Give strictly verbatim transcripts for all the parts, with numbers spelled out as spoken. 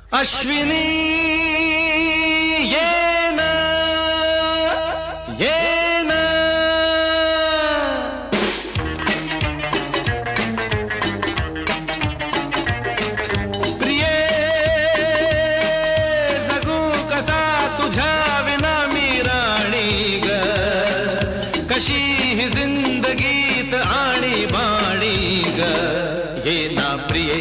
अश्विनी ये ना ये ना प्रिये जगू कसा तुझ्या विना मी राणी ग कशी ही जिंदगीत आणि बाणी ग ये ना प्रिये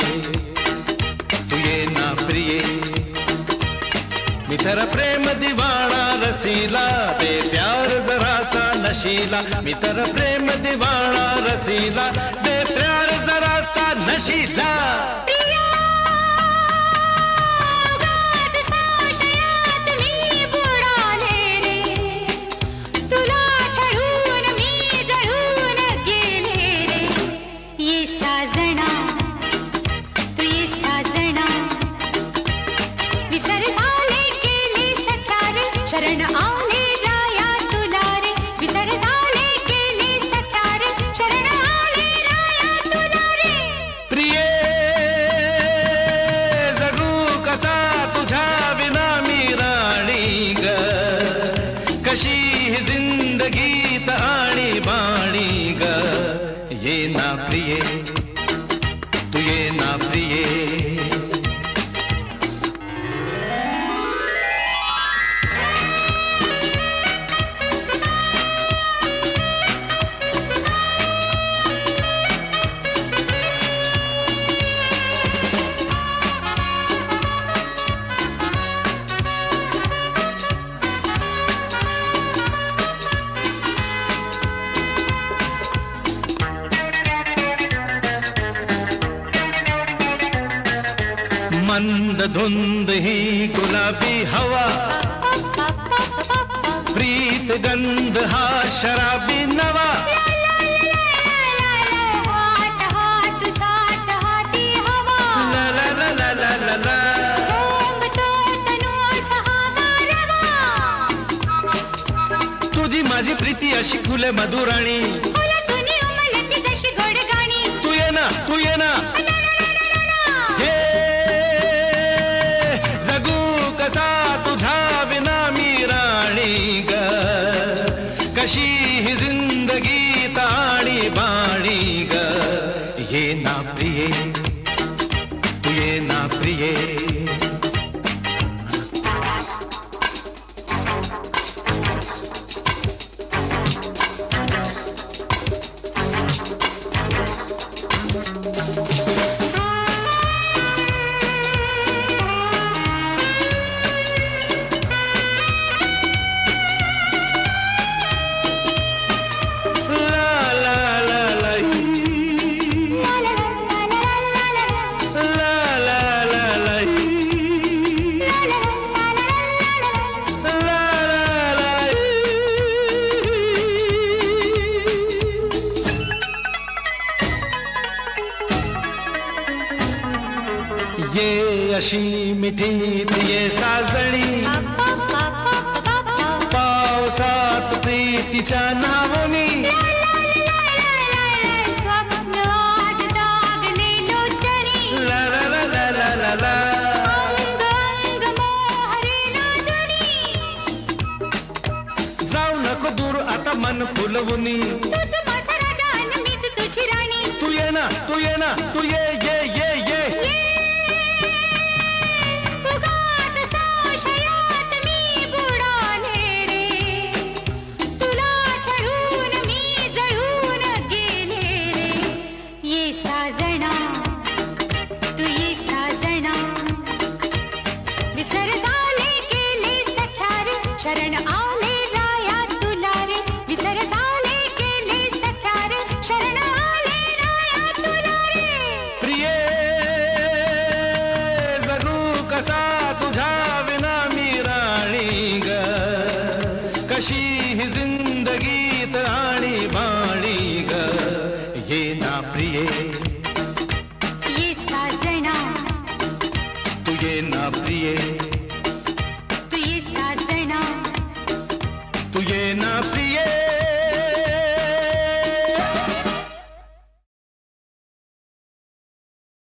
मी तर प्रेम दिवाणा रसीला दे प्यार जरा सा नशीला मी तर प्रेम दिवाणा रसीला दे प्यार जरा सा नशीला शरण आले राया तुला रे विसर झाले गेले सटारे शरण आले राया तुला रे प्रिये जगू कसा तुझ्या विना मी राणी ग कशी ही जिंदगीत आणि बाणी ग ये ना प्रिये तू ये ना प्रिये मंद धुंद ही गुलाबी हवा प्रीत गंध हा शराबी नवा हाट हाट साच हाती हवा ला ला ला ला ला ला ला झोंबतो तनु सहागारवा तुझी माझी प्रीती अशी फुले मधुराणी फुले तुनी उमलती जशी गोड गाणी तू ये ना तू ये ना कशी ही जिंदगी ताणी बाणी ग ये ना प्रिये तू ये ना प्रिये ये अशी मिठीत ये साजणी पावसात प्रीतीच्या नावनी स्वप्न आज जागले लोचनी ला ला ला ला ला ला ला अंग अंग मोहरेला जणी जाऊ नको दूर आता मन फुलवूनी तुझ माझा राजा आणि मीच तुझी राणी तू ये ना तू ये ना तू ये